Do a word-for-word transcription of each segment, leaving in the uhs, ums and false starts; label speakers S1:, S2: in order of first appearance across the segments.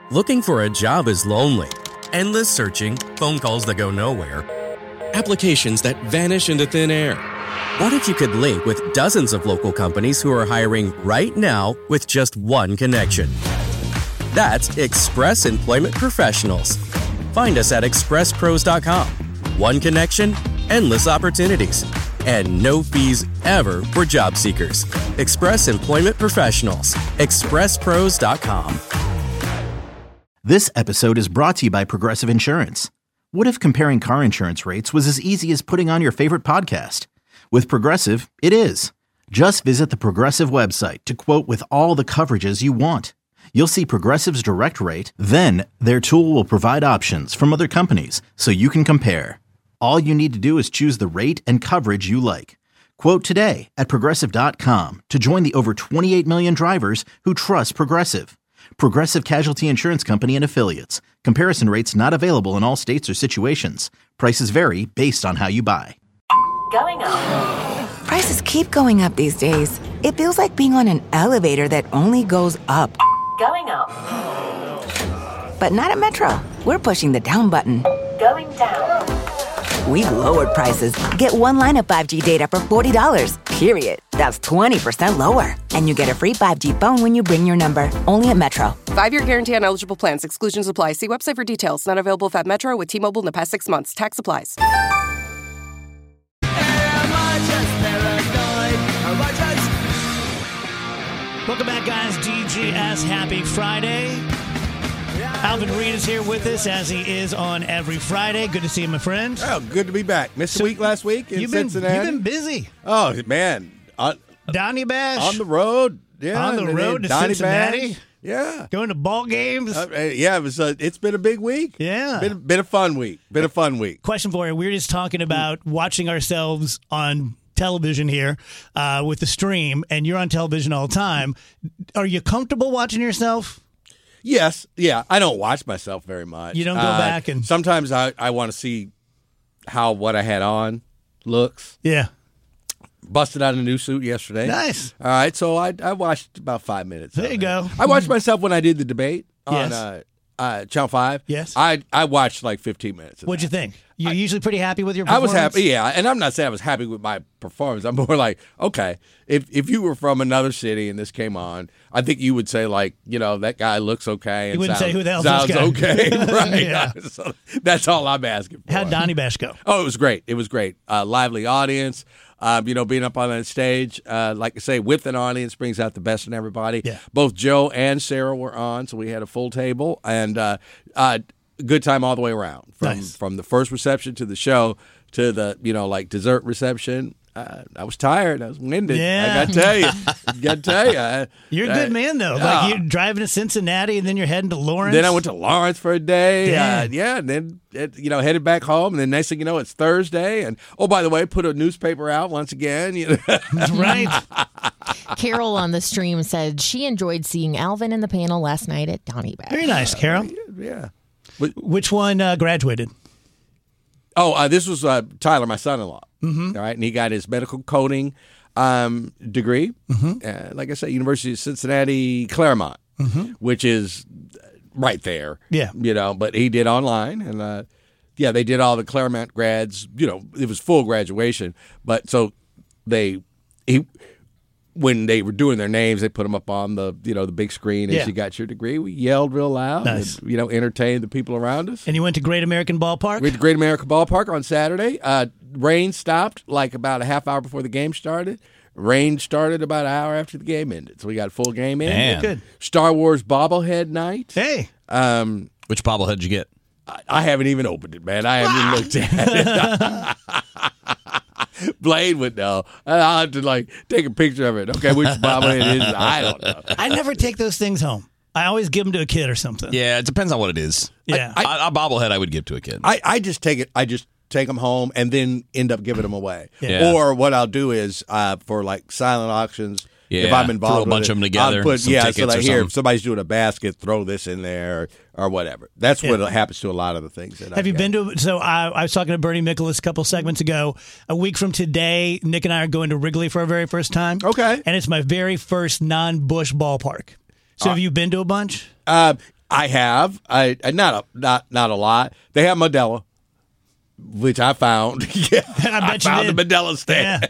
S1: Looking for a job is lonely. Endless searching, phone calls that go nowhere, applications that vanish into thin air. What if you could link with dozens of local companies who are hiring right now with just one connection? That's Express Employment Professionals. Find us at express pros dot com. One connection, endless opportunities, and no fees ever for job seekers. Express Employment Professionals. express pros dot com.
S2: This episode is brought to you by Progressive Insurance. What if comparing car insurance rates was as easy as putting on your favorite podcast? With Progressive, it is. Just visit the Progressive website to quote with all the coverages you want. You'll see Progressive's direct rate, then their tool will provide options from other companies so you can compare. All you need to do is choose the rate and coverage you like. Quote today at progressive dot com to join the over twenty-eight million drivers who trust Progressive. Progressive Casualty Insurance Company and Affiliates. Comparison rates not available in all states or situations. Prices vary based on how you buy.
S3: Going up.
S4: Prices keep going up these days. It feels like being on an elevator that only goes up.
S3: Going up.
S4: But not at Metro. We're pushing the down button.
S3: Going down.
S4: We've lowered prices. Get one line of five G data for forty dollars, period. That's twenty percent lower. And you get a free five G phone when you bring your number. Only at Metro.
S5: Five-year guarantee on eligible plans. Exclusions apply. See website for details. Not available if at Metro with T-Mobile in the past six months. Tax applies.
S6: Welcome back, guys. D G S. Happy Friday. Alvin Reed is here with us, as he is on every Friday. Good to see you, my friend.
S7: Oh, good to be back. Missed
S6: So
S7: a week last week in
S6: You've been,
S7: Cincinnati.
S6: you've been busy.
S7: Oh, man. On,
S6: Donnie Bash.
S7: on the road. Yeah.
S6: On the
S7: and then
S6: road to
S7: Donnie
S6: Cincinnati.
S7: Bash. Yeah.
S6: Going to ball games.
S7: Uh, yeah, it was. Uh, it's been a big week.
S6: Yeah.
S7: Been, been a fun week. Been a fun week.
S6: Question for you. We were just talking about watching ourselves on television here uh, with the stream, and you're on television all the time. Are you comfortable watching yourself?
S7: Yes. Yeah. I don't watch myself very much.
S6: You don't go
S7: Uh,
S6: back and...
S7: Sometimes I, I want to see how what I had on looks.
S6: Yeah.
S7: Busted out a new suit yesterday.
S6: Nice.
S7: All right. So I I watched about five minutes.
S6: There
S7: of
S6: you
S7: it.
S6: go.
S7: I watched myself when I did the debate on
S6: Yes.
S7: uh, uh, Channel five.
S6: Yes.
S7: I, I watched like fifteen minutes. Of
S6: What'd you
S7: that.
S6: think? You're I, usually pretty happy with your
S7: I
S6: performance?
S7: was happy, yeah. And I'm not saying I was happy with my performance. I'm more like, okay, if if you were from another city and this came on, I think you would say, like, you know, that guy looks okay. And
S6: You wouldn't
S7: sounds,
S6: say who the hell's
S7: sounds
S6: this guy?
S7: okay, right?
S6: Yeah.
S7: So that's all I'm asking for.
S6: How'd Donnie Bash go?
S7: Oh, it was great. It was great. Uh, lively audience. Um, you know, being up on that stage, uh, like I say, with an audience brings out the best in everybody.
S6: Yeah.
S7: Both Joe and Sarah were on, so we had a full table, and uh, uh, good time all the way around. From
S6: Nice.
S7: from the first reception to the show to the, you know, like dessert reception. Uh, I was tired. I was winded.
S6: Yeah.
S7: I got to tell you. got to tell you. I,
S6: You're a good man, though.
S7: yeah.
S6: Like, you're driving to Cincinnati, and then you're heading to Lawrence.
S7: Then I went to Lawrence for a day.
S6: Yeah.
S7: Uh, yeah, and then, it, you know, headed back home. And then next thing you know, it's Thursday. And, oh, by the way, put a newspaper out once again. You know?
S6: Right.
S8: Carol on the stream said she enjoyed seeing Alvin in the panel last night at Donnie Bash.
S6: Very nice, Carol.
S7: Yeah.
S6: Which one uh, graduated?
S7: Oh, uh, this was uh, Tyler, my son-in-law.
S6: Mm-hmm.
S7: All right, and he got his medical coding um, degree.
S6: Mm-hmm.
S7: Uh, like I said, University of Cincinnati, Claremont,
S6: Mm-hmm.
S7: which is right there.
S6: Yeah.
S7: You know, but he did online, and uh, yeah, they did all the Claremont grads. You know, it was full graduation, but so they he. When they were doing their names, they put them up on the, you know, the big screen as
S6: Yeah.
S7: you got your degree. We yelled real loud,
S6: Nice.
S7: and, you know, entertained the people around us.
S6: And you went to Great American Ballpark?
S7: We went to Great American Ballpark on Saturday. Uh, rain stopped like about a half hour before the game started. Rain started about an hour after the game ended. So we got a full game in.
S9: Man.
S6: Good.
S7: Star Wars bobblehead night.
S6: Hey.
S7: Um,
S9: Which bobblehead did you get?
S7: I, I haven't even opened it, man. I haven't even looked at it. Blade would know. I'll have to, like, take a picture of it. Okay, which bobblehead it is, I don't know.
S6: I never take those things home. I always give them to a kid or something.
S9: Yeah, it depends on what it is.
S6: Yeah.
S9: I, I, a bobblehead I would give to a kid.
S7: I, I just take it. I just take them home and then end up giving them away.
S9: Yeah.
S7: Or what I'll do is uh, for like silent auctions. If
S9: Yeah,
S7: I'm involved,
S9: throw a
S7: with
S9: bunch
S7: it,
S9: of 'em together,
S7: I'll put,
S9: some
S7: yeah, so
S9: tickets
S7: like
S9: or
S7: here,
S9: something.
S7: if somebody's doing a basket, throw this in there or, or whatever. That's what
S6: Yeah.
S7: happens to a lot of the things. That
S6: Have
S7: I've
S6: you
S7: got.
S6: been to? So I, I was talking to Bernie Michaelis a couple segments ago. A week from today, Nick and I are going to Wrigley for our very first time.
S7: Okay.
S6: And it's my very first non-Busch ballpark. So have you been to a bunch?
S7: Uh, I have. I, I not a not not a lot. They have Modelo, which I found. yeah,
S6: I, bet
S7: I
S6: you
S7: found
S6: did.
S7: the Modelo stand.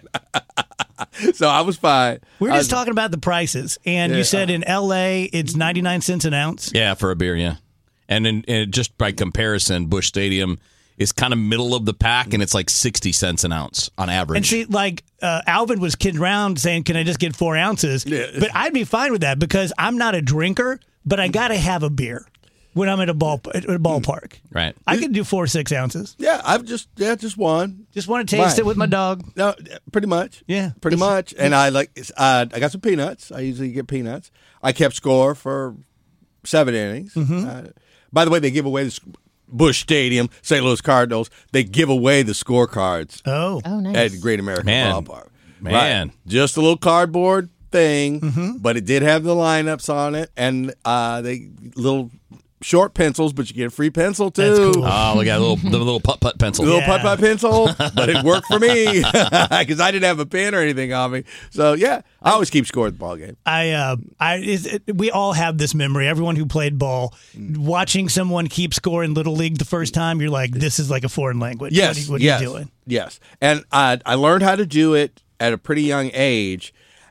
S6: Yeah.
S7: So I was fine.
S6: We're
S7: I
S6: just
S7: was,
S6: talking about the prices, and
S7: Yeah.
S6: you said in L A it's ninety-nine cents an ounce.
S9: Yeah, for a beer, yeah. And, in, and just by comparison, Busch Stadium is kind of middle of the pack, and it's like sixty cents an ounce on average.
S6: And see, like uh, Alvin was kidding around saying, "Can I just get four ounces?"
S7: Yeah.
S6: But I'd be fine with that because I'm not a drinker, but I got to have a beer when I'm at a ball at a ballpark.
S9: Right.
S6: I can do four six ounces.
S7: yeah, I've just yeah just one.
S6: Just want to taste
S7: Right.
S6: it with my dog.
S7: No, pretty much.
S6: Yeah.
S7: pretty
S6: It's-
S7: much. And I like uh, I got some peanuts. I usually get peanuts. I kept score for seven innings.
S6: Mm-hmm.
S7: Uh, by the way, they give away the sc- Busch Stadium, Saint Louis Cardinals. They give away the scorecards
S6: Oh,
S8: Oh, nice.
S7: at Great American
S9: Man.
S7: Ballpark.
S9: Man.
S7: Right. Just a little cardboard thing,
S6: Mm-hmm.
S7: but it did have the lineups on it, and uh, they little short pencils, but you get a free pencil too.
S6: That's cool.
S9: Oh, look at a little, the little putt putt pencil.
S7: Little
S6: Yeah.
S7: putt putt pencil, but it worked for me because I didn't have a pen or anything on me. So yeah, I always keep score at the ball game.
S6: I, uh, I, is it, we all have this memory. Everyone who played ball, watching someone keep score in Little League the first time, you're like, this is like a foreign language.
S7: Yes,
S6: what are, you- what
S7: yes,
S6: are you doing?
S7: yes. And I I learned how to do it at a pretty young age,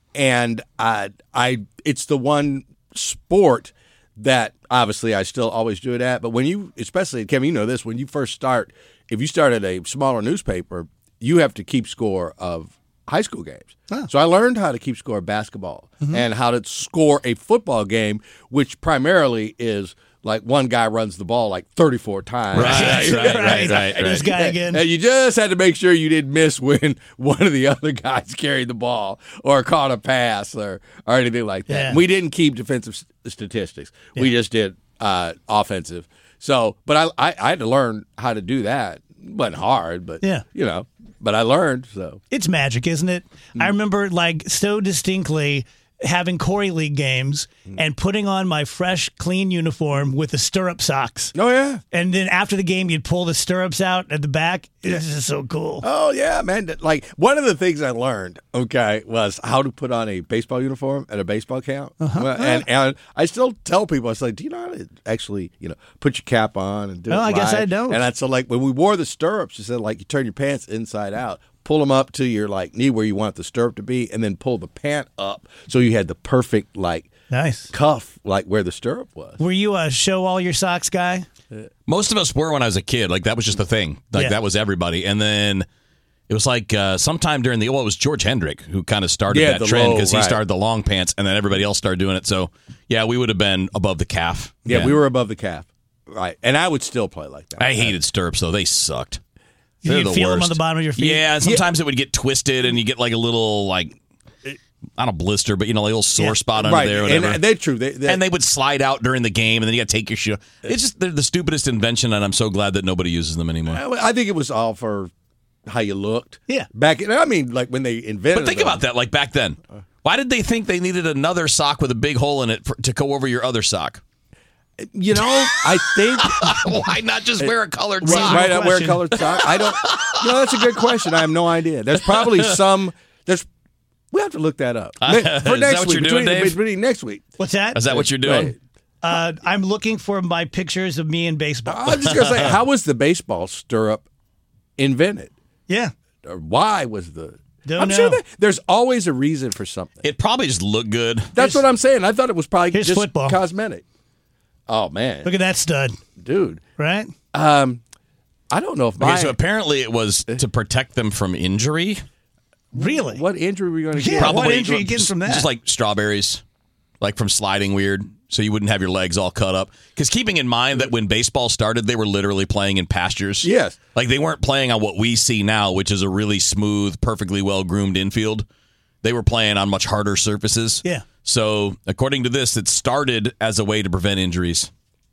S7: and I I it's the one sport that obviously I still always do it at. But when you, especially Kevin, you know this, when you first start, if you start at a smaller newspaper, you have to keep score of high school games. So I learned how to keep score of basketball and how to score a football game, which primarily is like one guy runs the ball like thirty-four times.
S9: Right, right, right, right,
S6: This
S9: right.
S6: guy again.
S7: And you just had to make sure you didn't miss when one of the other guys carried the ball or caught a pass or, or anything like that.
S6: Yeah.
S7: We didn't keep defensive s- statistics. We just did uh, offensive. So, but I, I I had to learn how to do that. It wasn't hard, but
S6: Yeah.
S7: you know, but I learned. So
S6: It's magic, isn't it? I remember like so distinctly having Corey League games and putting on my fresh, clean uniform with the stirrup socks.
S7: oh yeah.
S6: And then after the game, you'd pull the stirrups out at the back. This is so cool.
S7: Oh yeah, man! That- Like one of the things I learned, okay, was how to put on a baseball uniform at a baseball camp.
S6: Uh-huh.
S7: Well, and and I still tell people, I was like, do you know how to actually, you know, put your cap on and do
S6: Oh,
S7: it
S6: I guess
S7: right?
S6: I don't.
S7: And I so like when we wore the stirrups, you said like you turn your pants inside out, pull them up to your like knee where you want the stirrup to be, and then pull the pant up so you had the perfect like
S6: Nice.
S7: cuff like where the stirrup was.
S6: Were you a show all your socks guy?
S9: Most of us were when I was a kid. Like, that was just the thing. Like,
S6: Yeah.
S9: that was everybody. And then it was like uh, sometime during the, well, it was George Hendrick who kind of started
S7: Yeah,
S9: that
S7: the
S9: trend
S7: low,
S9: because he
S7: right.
S9: started the long pants, and then everybody else started doing it. So, yeah, we would have been above the calf.
S7: Yeah, we were above the calf, right? And I would still play like that.
S9: I hated stirrups, though. They sucked.
S6: You
S9: They're
S6: could
S9: the
S6: feel them
S9: worst.
S6: on the bottom of your feet.
S9: Yeah, and sometimes it would get twisted, and you get like a little, like, not a blister, but, you know, like a little sore
S6: Yeah.
S9: spot under
S7: right,
S9: there or
S7: and
S9: whatever.
S7: they're true. They, they,
S9: And they would slide out during the game, and then you got to take your shoe. It's just they're the stupidest invention, and I'm so glad that nobody uses them anymore.
S7: I think it was all for how you looked.
S6: Yeah.
S7: Back in, I mean, like when they invented
S9: But think
S7: them.
S9: about that, like back then. Why did they think they needed another sock with a big hole in it for, to go over your other sock?
S7: You know, I think
S9: Why not just wear a colored
S7: right,
S9: sock?
S7: right I wear a
S6: question.
S7: colored sock. I don't. You know, that's a good question. I have no idea. There's probably some. There's. We have to look that up
S9: Uh,
S7: Ne-
S9: is
S7: for
S9: that
S7: next
S9: what
S7: week.
S9: you're doing,
S7: between,
S9: Dave?
S7: between next week.
S6: What's that?
S9: Is that what you're doing?
S7: Right.
S6: Uh, I'm looking for my pictures of me in baseball.
S7: I was just gonna say, how was the baseball stirrup invented?
S6: yeah.
S7: Or why was the?
S6: Don't
S7: I'm
S6: know.
S7: sure that there's always a reason for something.
S9: It probably just looked good.
S7: That's what I'm saying. I thought it was probably
S6: Here's
S7: just
S6: football.
S7: cosmetic. Oh man,
S6: Look at that stud,
S7: dude.
S6: right?
S7: Um, I don't know if my
S9: Okay, so apparently it was to protect them from injury.
S6: Really?
S7: what injury were you going to
S6: Yeah,
S7: get?
S6: what
S9: Probably
S6: injury you getting
S9: just,
S6: from that?
S9: Just like strawberries, like from sliding weird, so you wouldn't have your legs all cut up. Because keeping in mind that when baseball started, they were literally playing in pastures.
S7: Yes.
S9: Like they weren't playing on what we see now, which is a really smooth, perfectly well groomed infield. They were playing on much harder surfaces.
S6: Yeah.
S9: So according to this, it started as a way to prevent injuries.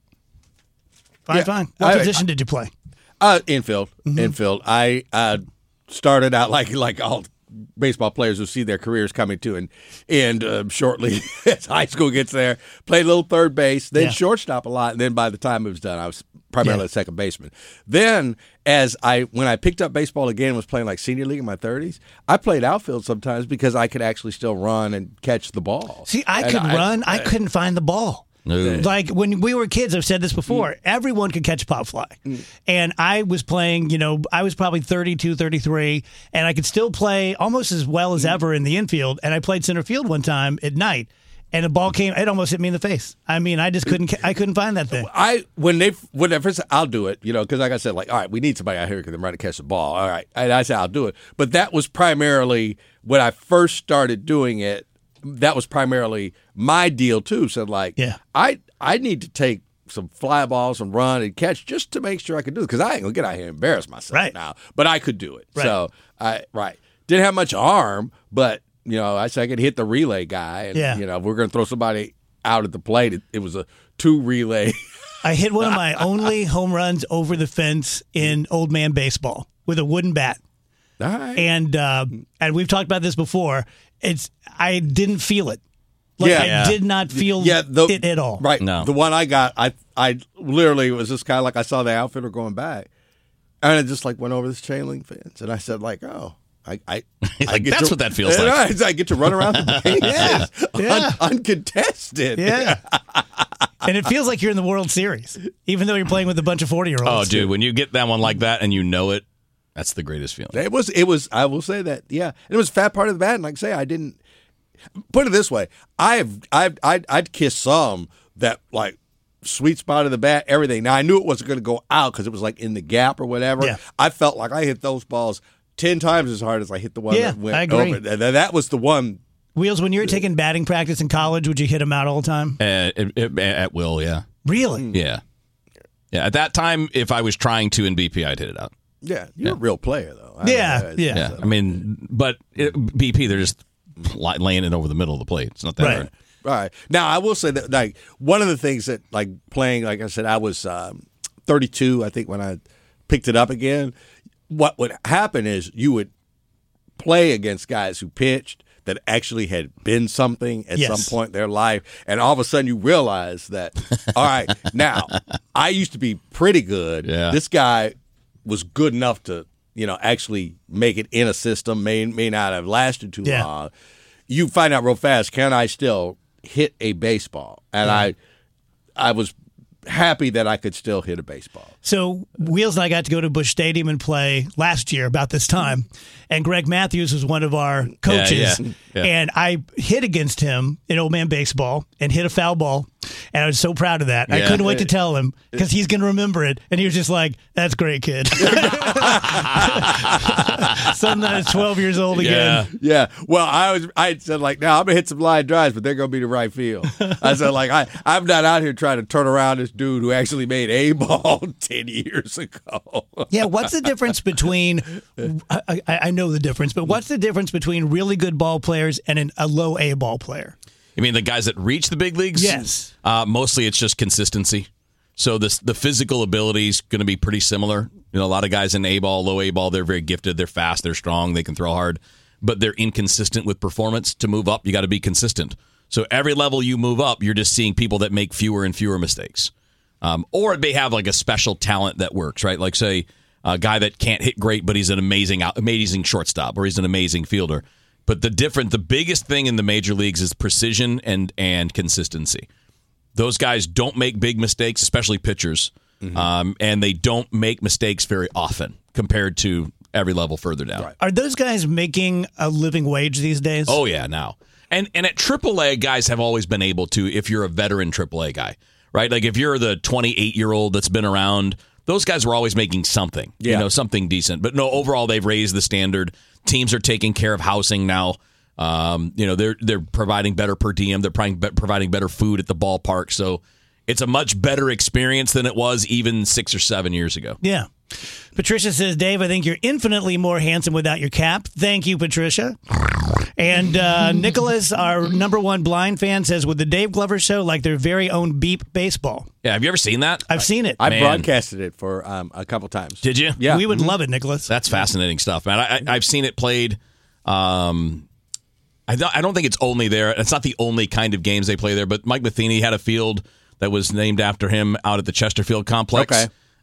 S6: Fine,
S7: Yeah.
S6: fine. What
S7: I-
S6: position did you play?
S7: Uh, infield,
S6: Mm-hmm.
S7: infield. I uh, started out like like all baseball players who see their careers coming to an end uh, shortly as high school gets there. Played a little third base, then
S6: Yeah.
S7: shortstop a lot, and then by the time it was done, I was primarily
S6: Yeah.
S7: a second baseman. Then, as I when I picked up baseball again, and was playing like senior league in my thirties. I played outfield sometimes because I could actually still run and catch the ball.
S6: See, I
S7: And
S6: could run. I, couldn't find the ball.
S9: No.
S6: Like when we were kids, I've said this before, mm. everyone could catch a pop fly. Mm. And I was playing, you know, I was probably thirty-two, thirty-three, and I could still play almost as well as mm. ever in the infield. And I played center field one time at night, and the ball came, it almost hit me in the face. I mean, I just couldn't, I couldn't find that thing.
S7: I, when they, when they first, I'll do it, you know, because like I said, like, all right, we need somebody out here who can run to catch the ball. All right. And I said, I'll do it. But that was primarily when I first started doing it. That was primarily my deal too. So like,
S6: yeah.
S7: I I need to take some fly balls and run and catch just to make sure I could do it because I ain't gonna get out here and embarrass myself
S6: right.
S7: now. But I could do it.
S6: Right.
S7: So I right didn't have much arm, but you know I said I could hit the relay guy. And,
S6: yeah.
S7: You know if we're gonna throw somebody out at the plate, it, it was a two relay.
S6: I hit one of my only home runs over the fence in old man baseball with a wooden bat.
S7: All right.
S6: And uh, and we've talked about this before. It's I didn't feel it. Like
S7: yeah.
S6: I did not feel
S7: yeah, the,
S6: it at all.
S7: Right.
S9: No.
S7: The one I got, I I literally was just kind of like I saw the outfielder going back, and it just like went over this chain link fence, and I said like, oh, I I, I
S9: like,
S7: get
S9: that's
S7: to,
S9: what that feels
S7: and
S9: like.
S7: I, I get to run around the bases,
S6: yeah. Yeah.
S7: Un, uncontested.
S6: Yeah. And it feels like you're in the World Series, even though you're playing with a bunch of forty-year-olds.
S9: Oh, dude, when you get that one like that and you know it, that's the greatest feeling.
S7: It was. It was. I will say that. Yeah, and it was a fat part of the bat. And like I say, I didn't. Put it this way, I've I've I'd, I'd kiss some that like sweet spot of the bat, everything. Now I knew it wasn't going to go out because it was like in the gap or whatever.
S6: Yeah.
S7: I felt like I hit those balls ten times as hard as I hit the one
S6: yeah,
S7: that went
S6: I agree.
S7: over. And that was the one.
S6: Wheels, when you were taking batting practice in college, would you hit them out all the time?
S9: Uh, it, it, at will, yeah.
S6: Really?
S9: Yeah. Yeah. At that time, if I was trying to in B P, I'd hit it out.
S7: Yeah, you're
S9: yeah.
S7: a real player though. I
S6: yeah,
S7: mean,
S6: yeah.
S9: Yeah.
S7: So.
S9: I mean, but it, B P, they're just laying it over the middle of the plate. It's not that
S6: right.
S9: hard.
S7: Right. Now, I will say that, like, one of the things that, like, playing, like I said, I was um, thirty-two, I think, when I picked it up again. What would happen is you would play against guys who pitched that actually had been something at
S6: yes.
S7: some point in their life, and all of a sudden you realize that, all right, now, I used to be pretty good.
S9: Yeah.
S7: This guy was good enough to, you know, actually make it in a system, may, may not have lasted too
S6: yeah.
S7: long. You find out real fast, can I still hit a baseball? And yeah. I I was happy that I could still hit a baseball.
S6: So Wheels and I got to go to Busch Stadium and play last year about this time, and Greg Matthews was one of our coaches,
S9: yeah, yeah, yeah.
S6: and I hit against him in old man baseball and hit a foul ball, and I was so proud of that. Yeah. I couldn't wait to tell him because he's going to remember it, and he was just like, that's great, kid. Something that is twelve years old again.
S7: Yeah. yeah. Well, I was. I said, like, now I'm going to hit some line drives, but they're going to be to right field. I said, like, I, I'm not out here trying to turn around this dude who actually made a ball ten years ago.
S6: Yeah, what's the difference between, I, I, I know the difference, but what's the difference between really good ball players and an, a low A ball player?
S9: You mean the guys that reach the big leagues?
S6: Yes.
S9: Uh, mostly it's just consistency. So this, the physical ability is going to be pretty similar. You know, a lot of guys in A ball, low A ball, they're very gifted, they're fast, they're strong, they can throw hard, but they're inconsistent with performance. To move up, you got to be consistent. So every level you move up, you're just seeing people that make fewer and fewer mistakes. Um, or it may have like a special talent that works, right? Like, say, a guy that can't hit great, but he's an amazing, amazing shortstop, or he's an amazing fielder. But the different, the biggest thing in the major leagues is precision and and consistency. Those guys don't make big mistakes, especially pitchers, mm-hmm. um, and they don't make mistakes very often compared to every level further down.
S7: Right.
S6: Are those guys making a living wage these days?
S9: Oh yeah, now and and at triple A, guys have always been able to. If you're a veteran triple A guy. Right, like if you're the twenty-eight-year-old that's been around, those guys were always making something, yeah. you know, something decent. But no, overall, they've raised the standard. Teams are taking care of housing now. Um, you know, they're they're providing better per diem. They're providing better food at the ballpark. So it's a much better experience than it was even six or seven years ago.
S6: Yeah. Patricia says, Dave, I think you're infinitely more handsome without your cap. Thank you, Patricia. And uh, Nicholas, our number one blind fan, says, would the Dave Glover show like their very own Beep Baseball?
S9: Yeah, have you ever seen that?
S6: I've seen it.
S7: I
S9: Man.
S7: broadcasted it for um, a couple times.
S9: Did you?
S7: Yeah.
S6: We would
S7: mm-hmm.
S6: love it, Nicholas.
S9: That's fascinating stuff, man. I, I, I've seen it played. Um, I, don't, I don't think it's only there. It's not the only kind of games they play there, but Mike Matheny had a field that was named after him out at the Chesterfield complex.
S7: Okay.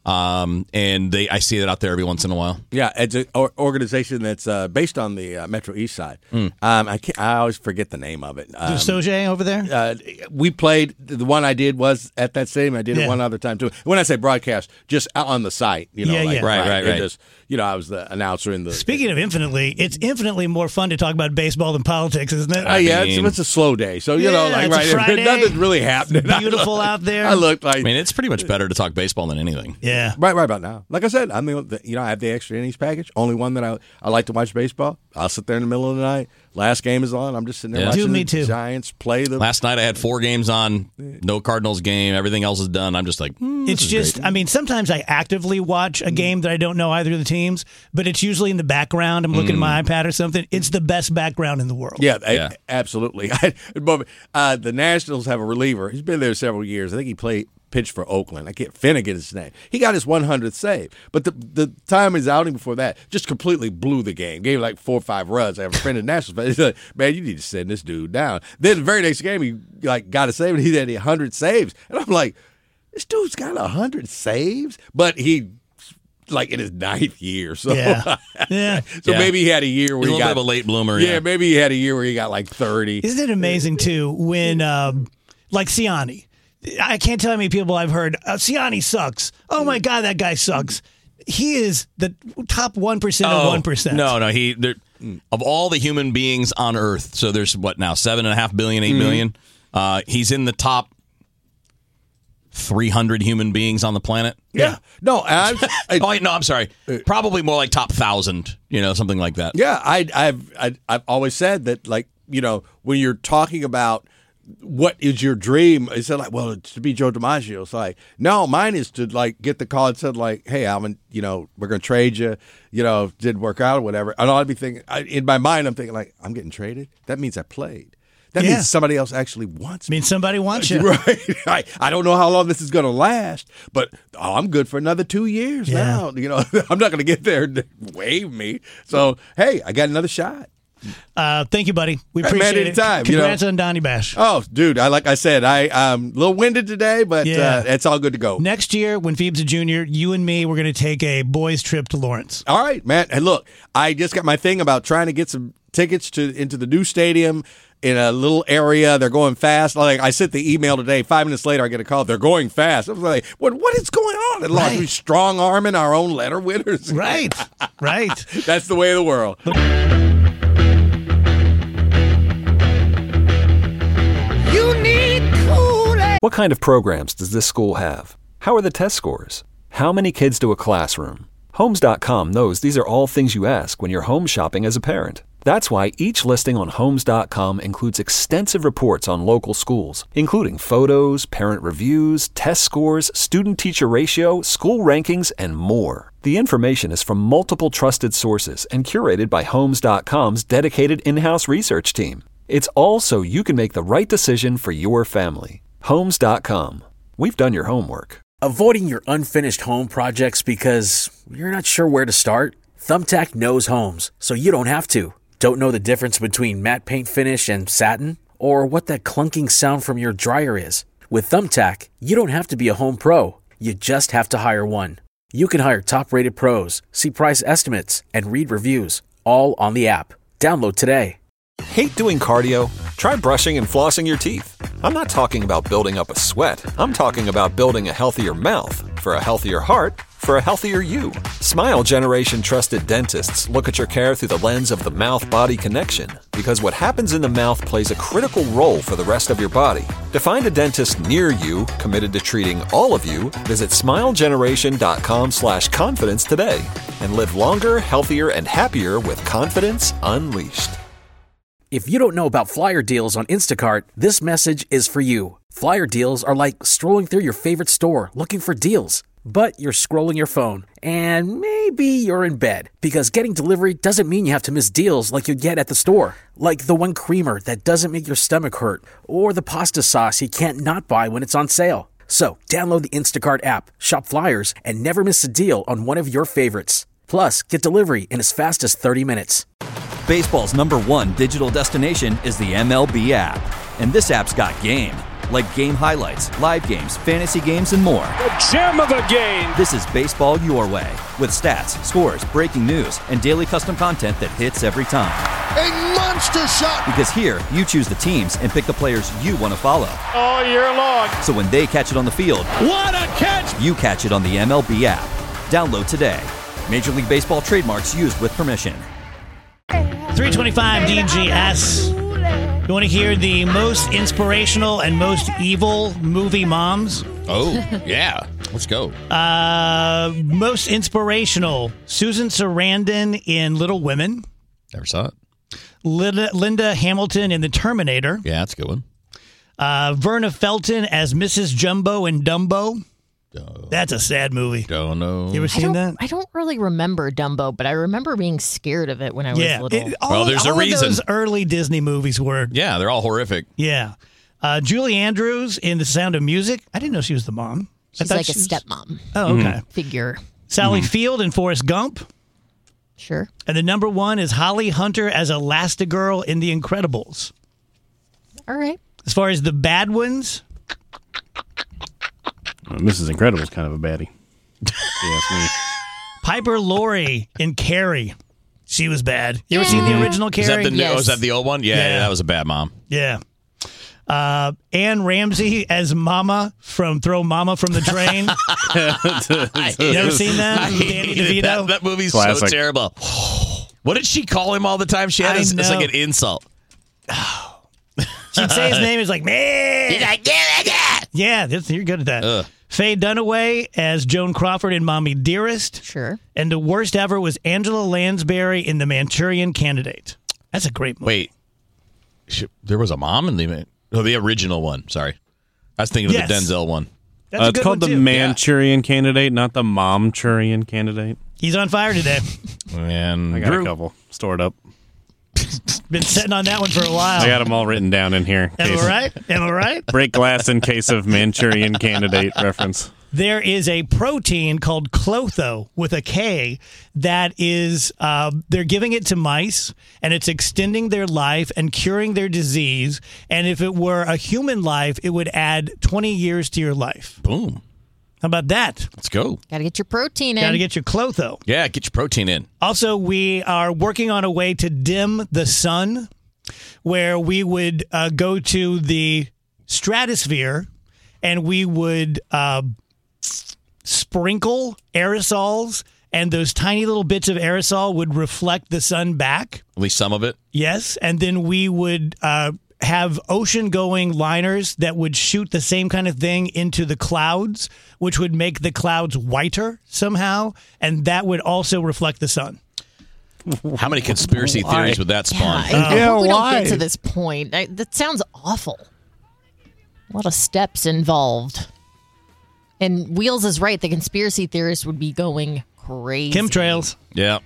S9: Um, and they, I see that out there every once in a while.
S7: Yeah, it's an or- organization that's uh, based on the uh, Metro East Side. Mm. Um, I can't, I always forget the name of it. Um,
S6: Soje over there?
S7: Uh, we played, the one I did was at that stadium. I did yeah. it one other time, too. When I say broadcast, just out on the site. You know,
S6: yeah,
S7: like,
S6: yeah.
S9: Right, right, right.
S7: Just, you know, I was the announcer in the...
S6: Speaking of infinitely, it's infinitely more fun to talk about baseball than politics, isn't it?
S7: Uh, yeah, mean, it's, it's a slow day. So, you
S6: yeah,
S7: know, like, right,
S6: Friday,
S7: nothing's really happening.
S6: Beautiful out there.
S7: I looked like...
S9: I mean, it's pretty much better to talk baseball than anything.
S6: Yeah.
S7: Right, right about now. Like I said, I'm the, you know, I have the extra innings package. Only one that I I like to watch baseball. I'll sit there in the middle of the night. Last game is on. I'm just sitting there
S9: yeah.
S7: watching
S6: Dude, me
S7: the
S6: too.
S7: Giants play the.
S9: Last night I had four games on. No Cardinals game. Everything else is done. I'm just like, mm,
S6: it's just.
S9: great.
S6: I mean, sometimes I actively watch a game that I don't know either of the teams, but it's usually in the background. I'm looking mm. at my iPad or something. It's the best background in the world.
S7: Yeah,
S9: yeah.
S7: I, absolutely. uh, the Nationals have a reliever. He's been there several years. I think he played. Pitched for Oakland. I can't Finnegan his name. He got his one hundredth save. But the the time his outing before that just completely blew the game. Gave like four or five runs. I have a friend in Nationals. He's like, man, you need to send this dude down. Then the very next game, he like got a save, and he had one hundred saves. And I'm like, this dude's got one hundred saves? But he, like in his ninth year. So,
S6: yeah. yeah.
S7: so
S9: yeah.
S7: maybe he had a year where
S9: He's
S7: he
S9: a little
S7: got.
S9: bit of a late bloomer.
S7: Yeah,
S9: yeah,
S7: maybe he had a year where he got like thirty.
S6: Isn't it amazing, too, when, um, like Siani, I can't tell how many people I've heard, uh, Siani sucks. Oh, my God, that guy sucks. He is the top one percent of
S9: oh,
S6: one percent.
S9: No, no. He Of all the human beings on Earth, so there's, what now, seven point five billion, eight mm-hmm. billion? Uh, he's in the top three hundred human beings on the planet.
S7: Yeah. yeah. No, I, I,
S9: oh, no, I'm sorry. Probably more like top one thousand, you know, something like that.
S7: Yeah, I, I've, I, I've always said that, like, you know, when you're talking about what is your dream? It's like, well, it's to be Joe DiMaggio. It's like, no, mine is to like get the call and said like, hey, Alvin, you know, we're going to trade you. You know, if it didn't work out or whatever. And I'd be thinking, I, in my mind, I'm thinking like, I'm getting traded. That means I played. That yeah. means somebody else actually wants me.
S6: Means somebody wants you.
S7: Right. I, I don't know how long this is going to last, but oh, I'm good for another two years
S6: yeah.
S7: now. You know, I'm not going to get there and waive me. So, hey, I got another shot.
S6: Uh, thank you, buddy. We
S7: Hey,
S6: appreciate
S7: man,
S6: it.
S7: anytime,
S6: Congrats
S7: you know.
S6: on Donnie Bash.
S7: Oh, dude, I like I said, I I'm a little winded today, but
S6: Yeah.
S7: uh, it's all good to go.
S6: Next year, when Phoebe's a junior, you and me, we're going to take a boys' trip to Lawrence.
S7: All right, man. And look, I just got my thing about trying to get some tickets to into the new stadium in a little area. They're going fast. Like I sent the email today. Five minutes later, I get a call. They're going fast. I was like, "What? What is going on?" And like, we strong arming our own letter winners.
S6: Right, right.
S7: That's the way of the world.
S10: What kind of programs does this school have? How are the test scores? How many kids do a classroom? Homes dot com knows these are all things you ask when you're home shopping as a parent. That's why each listing on Homes dot com includes extensive reports on local schools, including photos, parent reviews, test scores, student-teacher ratio, school rankings, and more. The information is from multiple trusted sources and curated by Homes dot com's dedicated in-house research team. It's all so you can make the right decision for your family. Homes dot com. We've done your homework.
S11: Avoiding your unfinished home projects because you're not sure where to start? Thumbtack knows homes, so you don't have to. Don't know the difference between matte paint finish and satin? Or what that clunking sound from your dryer is? With Thumbtack, you don't have to be a home pro. You just have to hire one. You can hire top-rated pros, see price estimates, and read reviews, all on the app. Download today.
S10: Hate doing cardio? Try brushing and flossing your teeth. I'm not talking about building up a sweat. I'm talking about building a healthier mouth. For a healthier heart, for a healthier you. Smile Generation trusted dentists look at your care through the lens of the mouth-body connection. Because what happens in the mouth plays a critical role for the rest of your body. To find a dentist near you, committed to treating all of you, visit smilegeneration.com slash confidence today. And live longer, healthier, and happier with confidence unleashed.
S11: If you don't know about flyer deals on Instacart, this message is for you. Flyer deals are like strolling through your favorite store looking for deals. But you're scrolling your phone, and maybe you're in bed, because getting delivery doesn't mean you have to miss deals like you get at the store. Like the one creamer that doesn't make your stomach hurt, or the pasta sauce you can't not buy when it's on sale. So download the Instacart app, shop flyers, and never miss a deal on one of your favorites. Plus, get delivery in as fast as thirty minutes.
S12: Baseball's number one digital destination is the M L B app. And this app's got game. like game highlights, live games, fantasy games, and more.
S13: The gem of the game!
S12: This is baseball your way, with stats, scores, breaking news, and daily custom content that hits every time.
S14: A monster shot!
S12: Because here, you choose the teams and pick the players you want to follow.
S13: All year long.
S12: So when they catch it on the field,
S13: what a catch!
S12: You catch it on the M L B app. Download today. Major League Baseball trademarks used with permission.
S6: three twenty-five D G S. You want to hear the most inspirational and most evil movie moms?
S9: Oh, yeah. Let's go.
S6: Uh, most inspirational, Susan Sarandon in Little Women.
S9: Never saw it.
S6: Linda, Linda Hamilton in The Terminator.
S9: Yeah, that's a good one.
S6: Uh, Verna Felton as Missus Jumbo in Dumbo. That's a sad movie.
S9: Don't know.
S6: You ever
S8: I
S6: seen
S8: don't,
S6: that?
S8: I don't really remember Dumbo, but I remember being scared of it when I was
S6: Yeah.
S8: little.
S6: It- all,
S9: Well, there's a
S6: all of
S9: reason.
S6: those early Disney movies were.
S9: Yeah, they're all horrific.
S6: Yeah. Uh, Julie Andrews in The Sound of Music. I didn't know she was the mom. I
S8: She's
S6: thought
S8: like a
S6: she was-
S8: stepmom
S6: Oh, okay.
S8: figure.
S6: Sally Field in Forrest Gump.
S8: Sure.
S6: And the number one is Holly Hunter as Elastigirl in The Incredibles.
S8: All right.
S6: As far as the bad ones,
S15: Well, Missus Incredible's kind of a baddie. Yes, me.
S6: Piper Laurie in Carrie. She was bad. You ever seen the original Carrie?
S9: Is that the new,
S8: Yes.
S9: oh, is that the old one? Yeah,
S6: Yeah.
S9: yeah, that was a bad mom.
S6: Yeah. Uh, Anne Ramsey as Mama from Throw Mama from the Train. You ever seen that?
S9: I
S6: Danny
S9: hated
S6: DeVito?
S9: That, that movie's
S15: Classic.
S9: so terrible. What did she call him all the time? She had
S6: I
S9: this, it's
S6: know.
S9: like an insult.
S6: She'd say his name is like, man.
S9: He's like, "Get it, get it."
S6: Yeah, that's, you're good at that.
S9: Ugh.
S6: Faye Dunaway as Joan Crawford in Mommy Dearest.
S8: Sure.
S6: And the worst ever was Angela Lansbury in The Manchurian Candidate. That's a great movie.
S9: Wait, Sh- there was a mom in the oh the original one. Sorry, I was thinking of
S6: Yes.
S9: the Denzel one.
S6: That's
S15: Uh,
S6: a
S15: it's
S6: good
S15: called
S6: one,
S15: the
S6: too.
S15: Manchurian Candidate, not the Momchurian Candidate.
S6: He's on fire today.
S9: And
S15: I got
S9: Drew-
S15: a couple stored up.
S6: Been sitting on that one for a while.
S15: I got them all written down in here. in
S6: Am
S15: case-
S6: I right? Am I right?
S15: Break glass in case of Manchurian Candidate reference.
S6: There is a protein called Clotho with a K that is, uh, they're giving it to mice and it's extending their life and curing their disease. And if it were a human life, it would add twenty years to your life.
S9: Boom.
S6: How about that?
S9: Let's go.
S8: Got to get your protein in.
S6: Got to get your Clotho.
S9: Yeah, get your protein in.
S6: Also, we are working on a way to dim the sun where we would uh, go to the stratosphere and we would uh, sprinkle aerosols, and those tiny little bits of aerosol would reflect the sun back.
S9: At least some of it.
S6: Yes. And then we would uh, have ocean-going liners that would shoot the same kind of thing into the clouds, which would make the clouds whiter somehow, and that would also reflect the sun.
S9: How many conspiracy
S6: Why?
S9: theories would that spawn?
S8: I, I
S6: Yeah,
S8: hope we
S6: why?
S8: don't get to this point. I, that sounds awful. A lot of steps involved. And Wheels is right. The conspiracy theorists would be going crazy.
S6: Chemtrails.
S9: Yeah.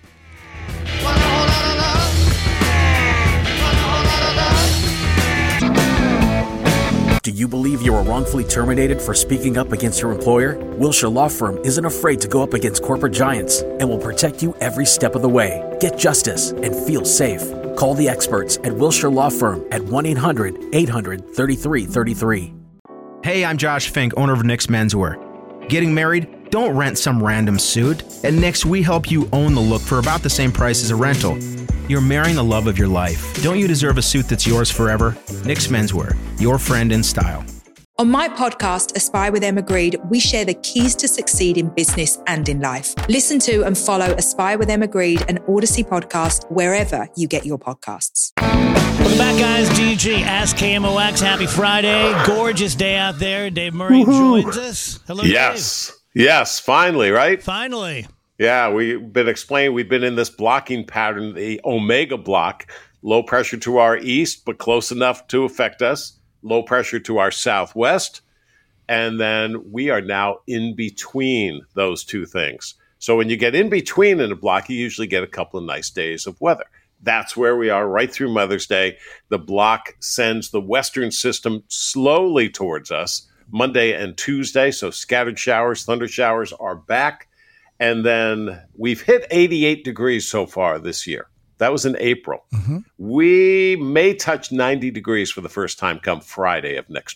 S11: Do you believe you were wrongfully terminated for speaking up against your employer? Wilshire Law Firm isn't afraid to go up against corporate giants and will protect you every step of the way. Get justice and feel safe. Call the experts at Wilshire Law Firm at one eight hundred eight hundred thirty-three thirty-three.
S16: Hey, I'm Josh Fink, owner of Nick's Menswear. Getting married? Don't rent some random suit. At Nick's, we help you own the look for about the same price as a rental. You're marrying the love of your life. Don't you deserve a suit that's yours forever? Nick's Menswear, your friend in style.
S17: On my podcast, Aspire with Emma Greed, we share the keys to succeed in business and in life. Listen to and follow Aspire with Emma Greed, an Odyssey podcast, wherever you get your podcasts.
S6: Welcome back, guys. D J Ask K M O X. Happy Friday. Gorgeous day out there. Dave Murray
S18: Woohoo.
S6: joins us. Hello,
S18: Yes. Yes, finally, right?
S6: Dave. Finally.
S18: Yeah, we've been explaining, we've been in this blocking pattern, the Omega block, low pressure to our east, but close enough to affect us, low pressure to our southwest, and then we are now in between those two things. So when you get in between in a block, you usually get a couple of nice days of weather. That's where we are right through Mother's Day. The block sends the western system slowly towards us Monday and Tuesday, so scattered showers, thunder showers are back. And then we've hit eighty-eight degrees so far this year. That was in April.
S6: Mm-hmm.
S18: We may touch ninety degrees for the first time come Friday of next week.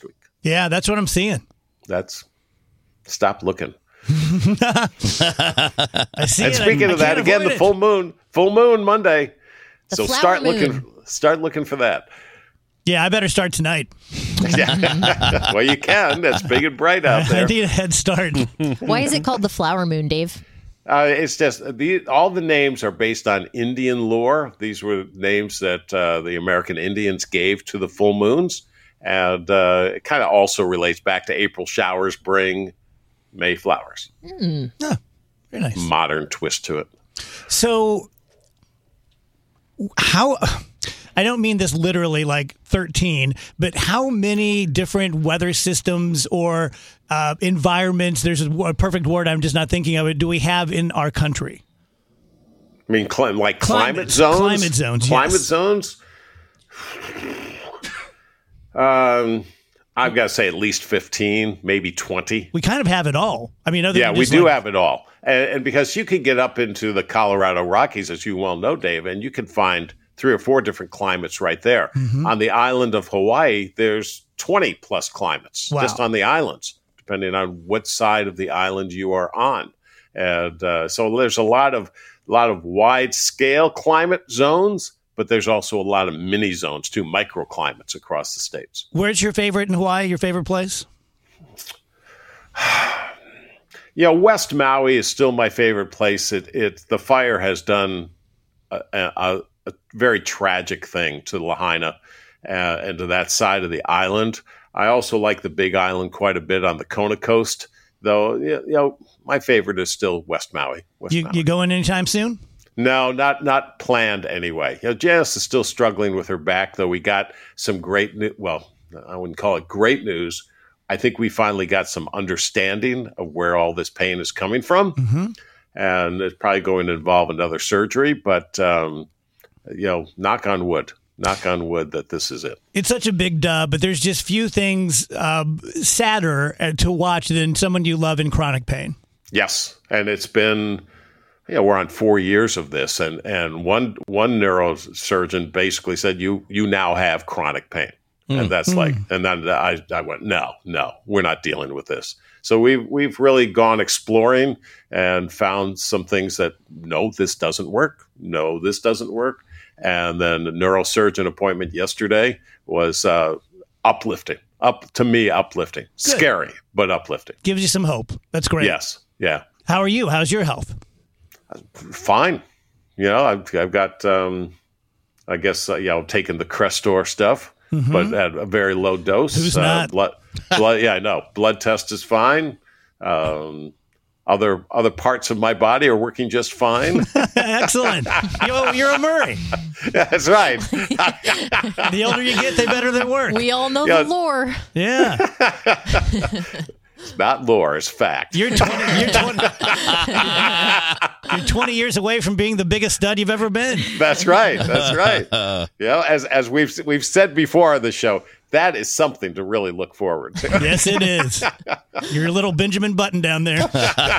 S6: Yeah, that's what I'm seeing.
S18: That's stop looking.
S6: I see
S18: And
S6: it.
S18: speaking
S6: I,
S18: of
S6: I
S18: that,
S6: can't
S18: again,
S6: avoid
S18: the
S6: it.
S18: full moon, full moon Monday.
S8: The
S18: so
S8: flower
S18: start
S8: moon.
S18: looking, start looking for that.
S6: Yeah, I better start tonight.
S18: Yeah. Well, you can. That's big and bright out
S6: I
S18: there.
S6: need a head start.
S8: Why is it called the flower moon, Dave?
S18: Uh, it's just the, all the names are based on Indian lore. These were names that uh, the American Indians gave to the full moons, and uh, it kind of also relates back to April showers bring May flowers.
S8: Mm.
S6: Oh, very nice.
S18: Modern twist to it.
S6: So, how? I don't mean this literally like thirteen, but how many different weather systems or uh, environments, there's a, a perfect word, I'm just not thinking of it, do we have in our country?
S18: I mean, cl- like climate,
S6: Climate-
S18: zones?
S6: climate zones,
S18: Climate
S6: yes.
S18: zones? Um, I've got to say at least fifteen, maybe twenty.
S6: We kind of have it all. I mean, other
S18: Yeah,
S6: than
S18: we
S6: just
S18: do
S6: like-
S18: have it all. And, and because you can get up into the Colorado Rockies, as you well know, Dave, and you can find three or four different climates right there.
S6: Mhm.
S18: On the island of Hawaii, there's twenty plus climates
S6: Wow.
S18: just on the islands, depending on what side of the island you are on. And uh, so there's a lot of lot of wide scale climate zones, but there's also a lot of mini zones too, microclimates across the states.
S6: Where's your favorite in Hawaii, your favorite place?
S18: Yeah, West Maui is still my favorite place. It, it the fire has done a, a, a very tragic thing to Lahaina uh, and to that side of the island. I also like the Big Island quite a bit on the Kona coast, though. You know, my favorite is still West Maui. West
S6: You,
S18: Maui.
S6: you going anytime soon?
S18: No, not not planned anyway. You know, Janice is still struggling with her back, though. We got some great new. Well, I wouldn't call it great news. I think we finally got some understanding of where all this pain is coming from,
S6: Mm-hmm.
S18: and it's probably going to involve another surgery. But um, you know, knock on wood, knock on wood that this is it.
S6: It's such a big dub, but there's just few things um, sadder uh, to watch than someone you love in chronic pain.
S18: Yes, and it's been. Yeah, we're on four years of this, and, and one one neurosurgeon basically said you you now have chronic pain,
S9: Mm.
S18: and that's
S9: Mm.
S18: like, and then I I went no no we're not dealing with this. So we've we've really gone exploring and found some things that no, this doesn't work, no, this doesn't work, and then the neurosurgeon appointment yesterday was uh, uplifting, up to me uplifting, scary but uplifting.
S6: Gives you some hope. That's great.
S18: Yes, yeah.
S6: How are you? How's your health?
S18: Fine. You know, I've, I've got, um, I guess, uh, you know, taking the Crestor stuff,
S6: Mhm.
S18: but at a very low dose.
S6: Who's
S18: uh,
S6: not?
S18: Blood, blood, yeah, I know. Blood test is fine. Um, other other parts of my body are working just fine.
S6: Excellent. Yo, you're a Murray.
S18: That's right.
S6: The older you get, the better they work.
S8: We all know
S18: Yeah.
S8: the lore.
S6: Yeah.
S18: It's not lore, it's fact.
S6: You're twenty, you're, twenty, you're twenty years away from being the biggest stud you've ever been.
S18: That's right. That's right. You know, as as we've we've said before on the show, that is something to really look forward to.
S6: Yes, it is. Your little Benjamin Button down there.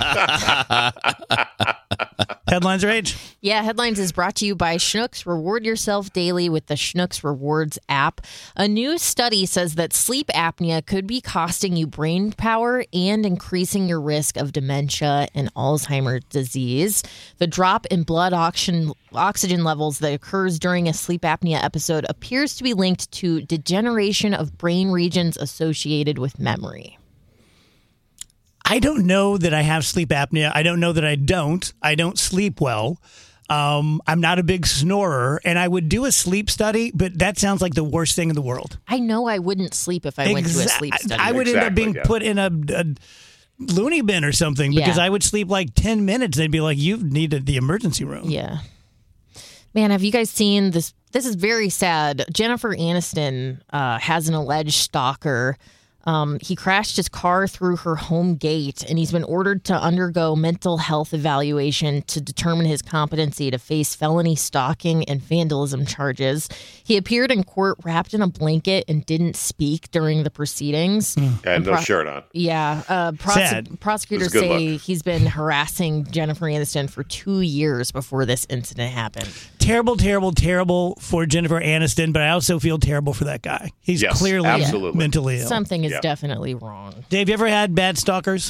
S6: Headlines Rage?
S8: Yeah, Headlines is brought to you by Schnucks. Reward yourself daily with the Schnucks Rewards app. A new study says that sleep apnea could be costing you brain power and increasing your risk of dementia and Alzheimer's disease. The drop in blood oxygen, oxygen levels that occurs during a sleep apnea episode appears to be linked to degeneration of brain regions associated with memory.
S6: I don't know that I have sleep apnea. I don't know that I don't. I don't sleep well. Um, I'm not a big snorer, and I would do a sleep study, but that sounds like the worst thing in the world.
S8: I know I wouldn't sleep if I went to a
S6: Exa-
S8: sleep study.
S6: I would end up
S18: Exactly,
S6: being
S18: yeah.
S6: put in a, a loony bin or something because
S8: Yeah.
S6: I would sleep like ten minutes. They'd be like, you need the emergency room.
S8: Yeah. Man, have you guys seen this? This is very sad. Jennifer Aniston uh, has an alleged stalker. Um, he crashed his car through her home gate, and he's been ordered to undergo mental health evaluation to determine his competency to face felony stalking and vandalism charges. He appeared in court wrapped in a blanket and didn't speak during the proceedings.
S18: And no shirt on.
S8: Yeah. Uh, prose-
S6: Sad.
S8: prosecutors
S18: It was a good
S8: say
S18: look.
S8: he's been harassing Jennifer Aniston for two years before this incident happened.
S6: terrible, terrible, terrible for Jennifer Aniston, but I also feel terrible for that guy. He's
S18: Yes,
S6: clearly
S18: absolutely.
S6: mentally ill.
S8: Something is
S18: Yeah.
S8: definitely wrong.
S6: Dave, you ever had bad stalkers?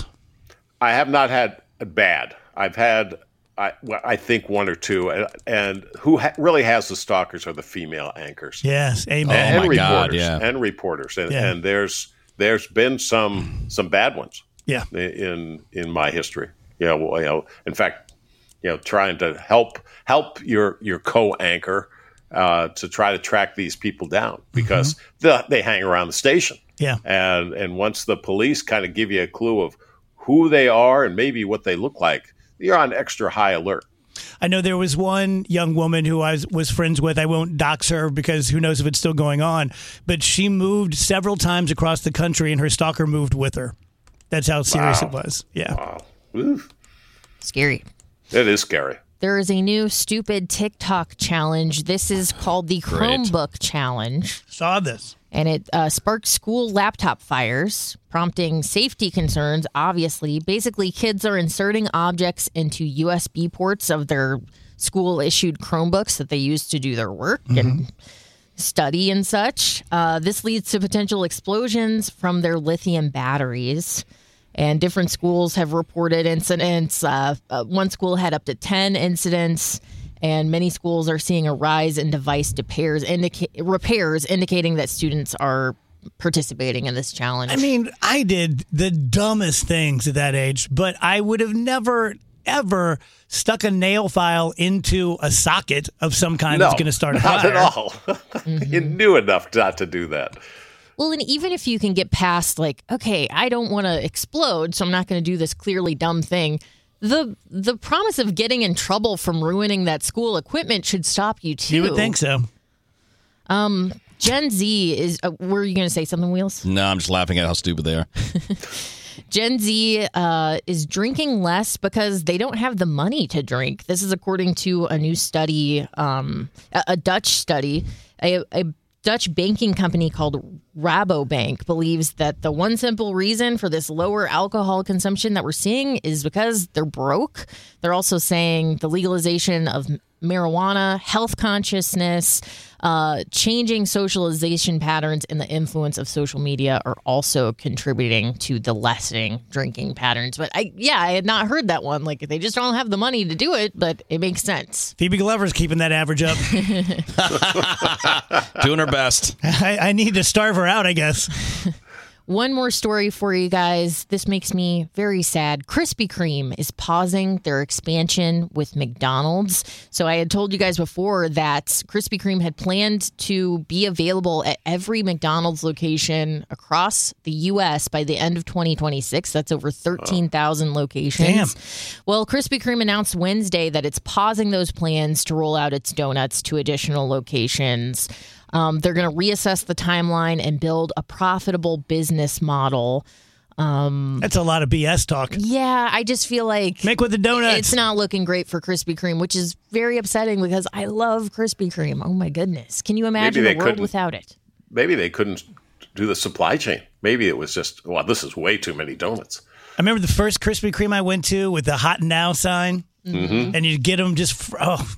S18: I have not had a bad. I've had, I, well, I think, one or two. And, and who ha- really has the stalkers are the female anchors.
S6: Yes, amen.
S18: And,
S9: Oh, my God,
S18: reporters.
S9: yeah.
S18: And reporters. And,
S6: Yeah.
S18: and there's there's been some some bad ones.
S6: Yeah.
S18: In in my history. Yeah. Well, you know, in fact, you know, trying to help help your your co-anchor uh, to try to track these people down because the, they hang around the station.
S6: Yeah.
S18: And and once the police kind of give you a clue of who they are and maybe what they look like, you're on extra high alert.
S6: I know there was one young woman who I was, was friends with. I won't dox her because who knows if it's still going on. But she moved several times across the country and her stalker moved with her. That's how serious
S18: Wow.
S6: it was. Yeah.
S18: Wow. Oof.
S8: Scary.
S18: It is scary.
S8: There is a new stupid TikTok challenge. This is called the
S9: Great.
S8: Chromebook Challenge.
S6: Saw this.
S8: And it uh, sparked school laptop fires, prompting safety concerns, obviously. Basically, kids are inserting objects into U S B ports of their school-issued Chromebooks that they use to do their work and study and such. Uh, this leads to potential explosions from their lithium batteries. And different schools have reported incidents. Uh, uh, one school had up to ten incidents. And many schools are seeing a rise in device repairs, indica- repairs, indicating that students are participating in this challenge.
S6: I mean, I did the dumbest things at that age, but I would have never, ever stuck a nail file into a socket of some kind
S18: No,
S6: that's going to start a
S18: not
S6: fire.
S18: at all. You knew enough not to do that.
S8: Well, and even if you can get past, like, okay, I don't want to explode, so I'm not going to do this clearly dumb thing. The the promise of getting in trouble from ruining that school equipment should stop you too.
S6: You would think so.
S8: Um, Gen Z is. Uh, were you going to say something, Wheels?
S9: No, I'm just laughing at how stupid they are.
S8: Gen Z uh, is drinking less because they don't have the money to drink. This is according to a new study, um, a, a Dutch study. A, a Dutch banking company called Rabobank believes that the one simple reason for this lower alcohol consumption that we're seeing is because they're broke. They're also saying the legalization of marijuana, health consciousness, uh, changing socialization patterns, and the influence of social media are also contributing to the lessening drinking patterns. But I, yeah, I had not heard that one. Like, they just don't have the money to do it, but it makes sense.
S6: Phoebe Glover's keeping that average up.
S9: Doing her best.
S6: I, I need to starve her out, I guess.
S8: One more story for you guys. This makes me very sad. Krispy Kreme is pausing their expansion with McDonald's. So I had told you guys before that Krispy Kreme had planned to be available at every McDonald's location across the U S by the end of twenty twenty-six. That's over thirteen thousand locations.
S6: Damn.
S8: Well, Krispy Kreme announced Wednesday that it's pausing those plans to roll out its donuts to additional locations. Um, they're going to reassess the timeline and build a profitable business model. Um,
S6: That's a lot of B S talk.
S8: yeah, I just feel like
S6: Make with the donuts.
S8: it's not looking great for Krispy Kreme, which is very upsetting because I love Krispy Kreme. Oh my goodness. Can you imagine
S18: they
S8: a world
S18: couldn't-
S8: without it?
S18: Maybe they couldn't do the supply chain. Maybe it was just, well, this is way too many donuts.
S6: I remember the first Krispy Kreme I went to with the hot now sign,
S18: Mhm.
S6: and you'd get them just, fr- oh.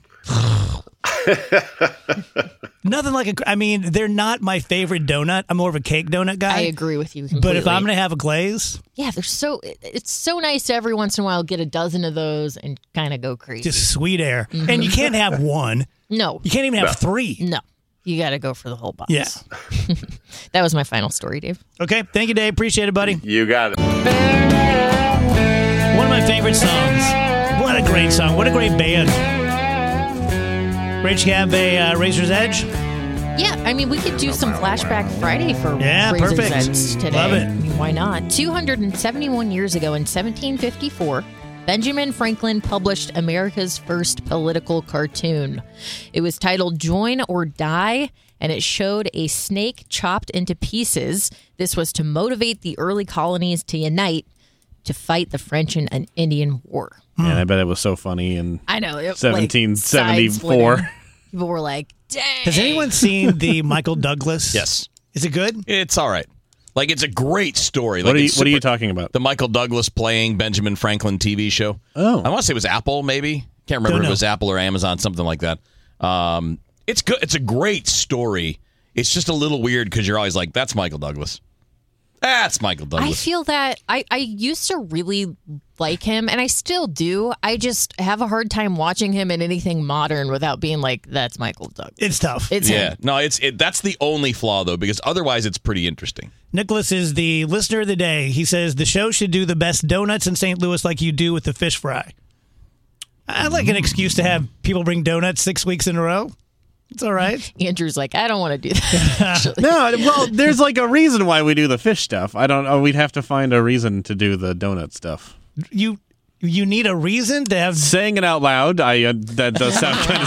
S6: Nothing like a, I mean, they're not my favorite donut. I'm more of a cake donut guy.
S8: I agree with you
S6: But
S8: completely.
S6: if I'm going to have a glaze,
S8: yeah, they're so, it- it's so nice to every once in a while get a dozen of those and kind of go crazy.
S6: just sweet air.
S8: Mhm.
S6: And you can't have one.
S8: No.
S6: You can't even have
S8: No.
S6: three.
S8: No. You got to go for the whole box.
S6: Yeah.
S8: That was my final story, Dave.
S6: Okay. Thank you, Dave. Appreciate it, buddy.
S18: You got it.
S6: One of my favorite songs. What a great song. What a great band. Rich, you have a uh, Razor's Edge?
S8: Yeah, I mean, we could do some Flashback Friday for
S6: Yeah,
S8: Razor's
S6: perfect.
S8: Edge today.
S6: Love it.
S8: I mean, why not? two hundred seventy-one years ago in seventeen fifty-four, Benjamin Franklin published America's first political cartoon. It was titled Join or Die, and it showed a snake chopped into pieces. This was to motivate the early colonies to unite to fight the French and an Indian War.
S15: And I bet it was so funny in
S8: I know. It,
S15: seventeen
S8: Like,
S15: seventy-four.
S8: side-splitting. People were like, dang.
S6: Has anyone seen the Michael Douglas?
S9: Yes.
S6: Is it good?
S9: It's all right. Like, it's a great story.
S15: What
S9: Like,
S15: are you-
S9: it's
S15: what are you
S9: super-
S15: talking about?
S9: The Michael Douglas playing Benjamin Franklin T V show.
S15: Oh.
S9: I want to say it was Apple, maybe. Can't remember
S6: Don't
S9: if it
S6: know.
S9: was Apple or Amazon, something like that. Um, it's good. It's a great story. It's just a little weird because you're always like, that's Michael Douglas. That's Michael Douglas.
S8: I feel that I, I used to really like him, and I still do. I just have a hard time watching him in anything modern without being like, that's Michael Douglas.
S6: It's tough.
S8: It's
S9: yeah.
S8: him.
S9: No, it's it, that's the only flaw, though, because otherwise it's pretty interesting.
S6: Nicholas is the listener of the day. He says the show should do the best donuts in Saint Louis like you do with the fish fry. I like an excuse to have people bring donuts six weeks in a row. It's all right.
S8: Andrew's like, I don't want to do that.
S15: No, well, there's like a reason why we do the fish stuff. I don't. Oh, we'd have to find a reason to do the donut stuff.
S6: You you need a reason to have
S15: saying it out loud. I uh, that does sound kind of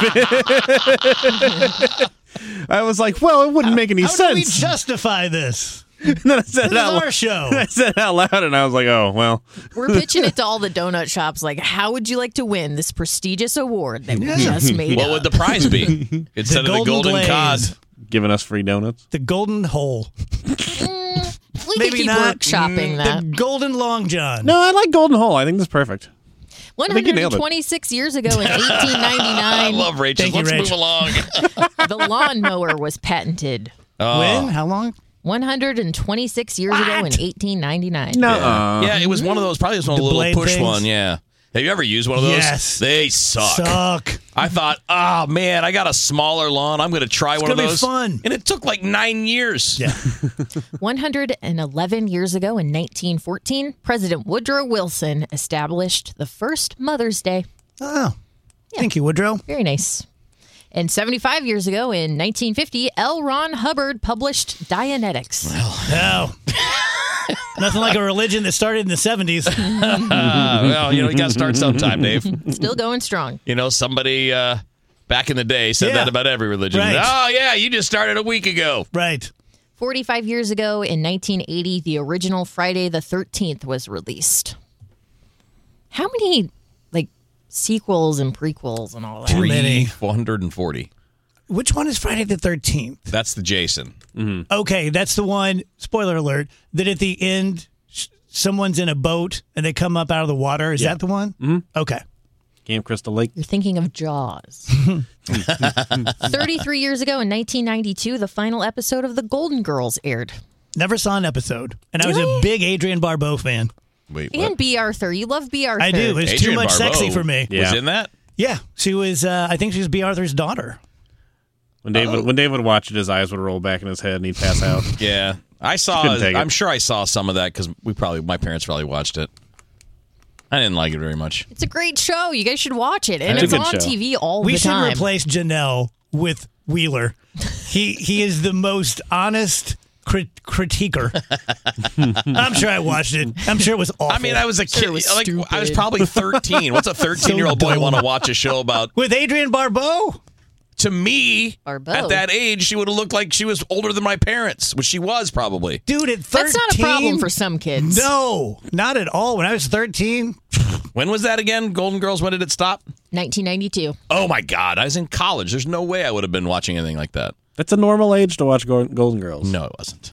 S15: stupid. I was like, well, it wouldn't make any
S6: How
S15: sense.
S6: do we justify this?
S15: And then I said
S6: This
S15: it out
S6: is
S15: loud.
S6: our show.
S15: I said it out loud, and I was like, oh well.
S8: We're pitching it to all the donut shops. Like, how would you like to win this prestigious award that we just made
S9: What
S8: up?
S9: would the prize be instead
S6: The
S9: of the
S6: golden
S9: golden cod?
S6: glaze.
S15: Giving us free donuts.
S6: The golden hole.
S8: We
S6: Maybe
S8: could keep
S6: not.
S8: workshopping that.
S6: The golden long john.
S15: No, I like Golden Hole. I think that's perfect.
S8: one
S15: think you
S8: hundred
S15: nailed it.
S8: twenty-six years ago in eighteen
S9: I
S8: ninety-nine,
S9: love Rachel.
S6: Thank you,
S9: Let's
S6: Rach.
S9: move along.
S8: the lawnmower was patented.
S9: Oh.
S6: When? How long?
S8: one hundred twenty-six years ago in eighteen ninety-nine.
S15: No.
S9: Yeah. yeah, it was one of those. Probably was one of
S6: The
S9: the little
S6: blade
S9: push
S6: things?
S9: one. Yeah. Have you ever used one of those?
S6: Yes.
S9: They suck.
S6: Suck.
S9: I thought, oh man, I got a smaller lawn. I'm going to try
S6: It's
S9: one of
S6: gonna be
S9: those.
S6: fun.
S9: And it took like nine years.
S6: Yeah.
S8: one hundred eleven years ago in nineteen fourteen, President Woodrow Wilson established the first Mother's Day.
S6: Oh. Thank you, Woodrow.
S8: Very nice. And seventy-five years ago in nineteen fifty, L. Ron Hubbard published Dianetics.
S6: No. Nothing like a religion that started in the seventies.
S9: Uh, well, you know, you got to start sometime, Dave.
S8: Still going strong.
S9: You know, somebody uh, back in the day said
S6: Yeah.
S9: that about every religion.
S6: Right.
S9: Oh, yeah, you just started a week ago.
S6: Right.
S8: forty-five years ago in nineteen eighty, the original Friday the thirteenth was released. How many, like, sequels and prequels and all that?
S6: Too many.
S9: four hundred forty.
S6: Which one is Friday the thirteenth?
S9: That's the Jason. Mm-hmm.
S6: Okay, that's the one, spoiler alert, that at the end, sh- someone's in a boat and they come up out of the water. Is
S15: Yeah.
S6: that the one?
S15: Mm-hmm.
S6: Okay.
S15: Camp Crystal Lake.
S8: You're thinking of Jaws. thirty-three years ago in nineteen ninety-two, the final episode of The Golden Girls aired.
S6: Never saw an episode. And I was
S8: Really?
S6: a big Adrienne Barbeau fan.
S9: Wait,
S8: And B. Arthur. You love B. Arthur.
S6: I do. It's too
S9: Adrienne
S6: much
S9: Barbeau
S6: sexy for me.
S9: Was
S15: Yeah.
S9: in that?
S6: Yeah. She was, uh, I think she was B. Arthur's daughter.
S15: When David when David would watch it, his eyes would roll back in his head and he'd pass out.
S9: Yeah. I saw,
S15: Couldn't take it.
S9: I'm sure I saw some of that because we probably, my parents probably watched it. I didn't like it very much.
S8: It's a great show. You guys should watch it. And
S15: It's
S8: it's
S15: a good
S8: on
S15: show.
S8: T V all
S6: We
S8: the
S6: should
S8: time.
S6: replace Janelle with Wheeler. He he is the most honest crit- critiquer. I'm sure I watched it. I'm sure it was awful.
S9: I mean, I was a kid.
S8: Sure, it was
S9: like, I was
S8: stupid.
S9: probably thirteen. What's a thirteen-year-old
S6: So
S9: boy
S6: dumb.
S9: want to watch a show about?
S6: with Adrienne Barbeau.
S9: To me,
S8: Barbeau.
S9: at that age, she would have looked like she was older than my parents, which she was probably.
S6: Dude, at thirteen.
S8: That's not a problem for some kids.
S6: No, not at all. When I was thirteen,
S9: When was that again? Golden Girls, when did it stop?
S8: nineteen ninety-two.
S9: Oh, my God. I was in college. There's no way I would have been watching anything like that.
S15: That's a normal age to watch Go- Golden Girls.
S9: No, it wasn't.